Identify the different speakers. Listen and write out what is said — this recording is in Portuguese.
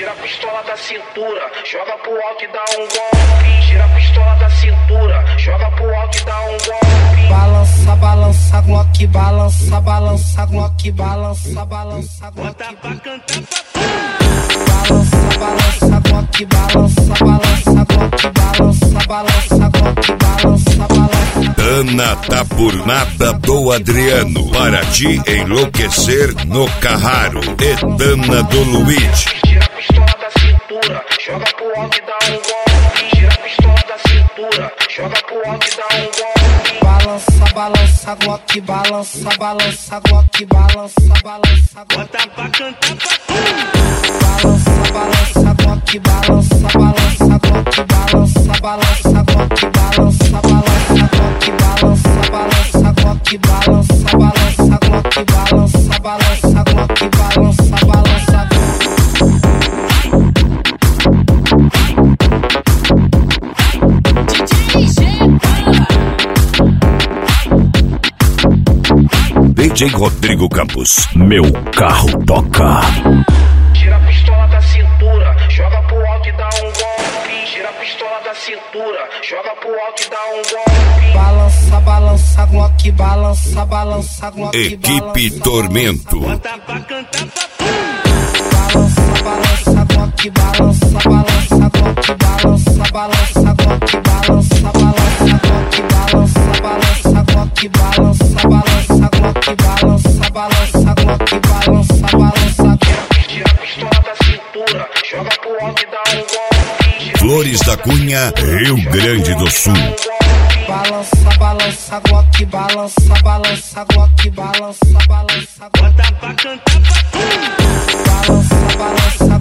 Speaker 1: Tira a pistola da cintura, joga pro alto e dá um golpe. Tira a pistola da cintura, joga pro alto e dá um golpe.
Speaker 2: Balança, balança, Glock, balança, balança, Glock, balança, balança, Glock.
Speaker 3: Bota pra cantar
Speaker 2: Balança, balança, Glock, balança, balança, Glock, balança, balança, Glock, balança, balança.
Speaker 4: Ana tá por nada do Adriano, para te enlouquecer no Carraro. Etana do Luigi.
Speaker 1: Tira a pistola da cintura, joga pro alto e dá um golpe. Tira a pistola da cintura, joga pro alto e dá um golpe.
Speaker 2: Balança, balança, Glock, balança, balança, Glock, balança, balança, Glock.
Speaker 3: Bota pra cantar
Speaker 2: Balança, balança, Glock, balança, balança, Glock, balança, balança, Glock, balança, balança, Glock, balança, balança, Glock, balança, balança, Glock, balança, balança, Glock, balança, balança.
Speaker 4: DJ Rodrigo Campos, meu carro toca.
Speaker 1: Tira a pistola da cintura, joga pro alto e dá um golpe. Tira a pistola da cintura, joga pro alto e dá um golpe.
Speaker 2: Balança, balança, Glock, balança, balança, Glock.
Speaker 4: Equipe Tormento.
Speaker 3: Bota pra cantar
Speaker 2: Balança, balança, Glock, balança, balança, Glock, balança, balança, Glock, balança, balança, Glock, balança, balança, Glock, balança, balança, Glock, balança, balança, Glock, balança, balança.
Speaker 1: Tira a pistola da cintura, joga pro alto e dá um golpe.
Speaker 4: Flores da Cunha, Rio Grande do Sul.
Speaker 2: Balança, balança, Glock, balança, balança, Glock, balança, balança, Glock.
Speaker 3: Bota pra cantar
Speaker 2: Balança, balança,